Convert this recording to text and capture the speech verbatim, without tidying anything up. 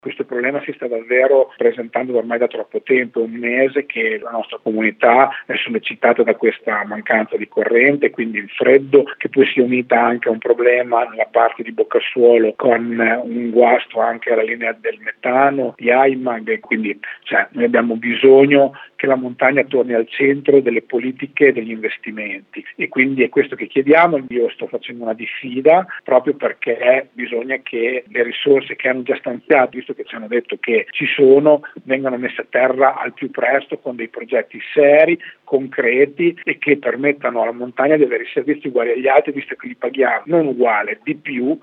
Questo problema si sta davvero presentando ormai da troppo tempo, è un mese che la nostra comunità è sollecitata da questa mancanza di corrente, quindi il freddo, che poi si è unita anche a un problema nella parte di Boccassuolo con un guasto anche alla linea del metano, di AIMAG, quindi cioè, noi abbiamo bisogno che la montagna torni al centro delle politiche e degli investimenti, e quindi è questo che chiediamo. Io sto facendo una diffida proprio perché bisogna che le risorse che hanno già stanziato, visto che ci hanno detto che ci sono, vengano messe a terra al più presto con dei progetti seri, concreti e che permettano alla montagna di avere i servizi uguali agli altri, visto che li paghiamo non uguale, di più